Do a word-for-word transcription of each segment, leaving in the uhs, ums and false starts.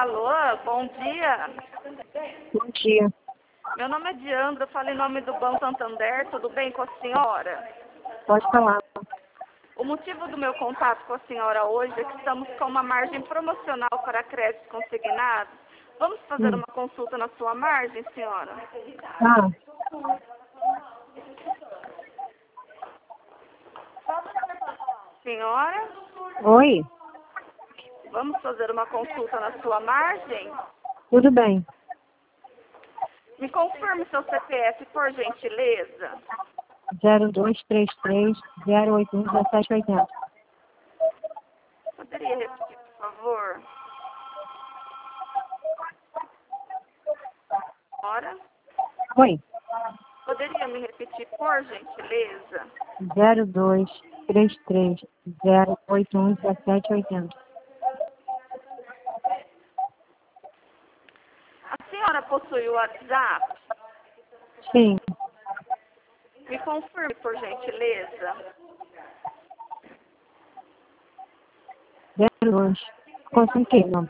Alô, bom dia. Bom dia. Meu nome é Diandra, eu falo em nome do Banco Santander, tudo bem com a senhora? Pode falar. O motivo do meu contato com a senhora hoje é que estamos com uma margem promocional para créditos consignados. Vamos fazer Hum. uma consulta na sua margem, senhora? Ah, Senhora, oi? vamos fazer uma consulta na sua margem? Tudo bem. Me confirme seu C P F, por gentileza. zero dois três três zero oito um um sete oito zero. Poderia repetir, por favor? Senhora, Oi. poderia me repetir, por gentileza? zero dois três três zero oito um um sete oito zero. A senhora possui o WhatsApp? Sim. Me confirme, por gentileza. zero dois. Consegui, não.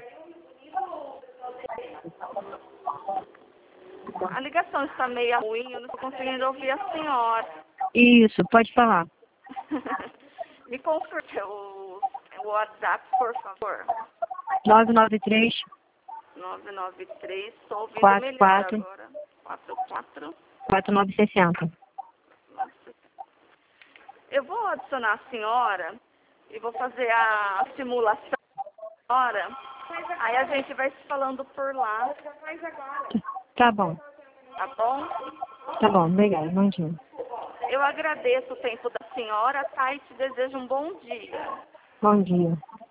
A ligação está meio ruim, eu não estou conseguindo ouvir a senhora. Isso, pode falar. Me confirme o, o WhatsApp, por favor. nove nove três nove nove três, estou ouvindo quatro melhor quatro agora. quatro quatro. quatro nove seis zero. Eu vou adicionar a senhora e vou fazer a simulação agora. Aí a gente vai se falando por lá, Tá bom. tá bom? Tá bom, obrigada. Bom dia. Eu agradeço o tempo da senhora, tá? E te desejo um bom dia. Bom dia.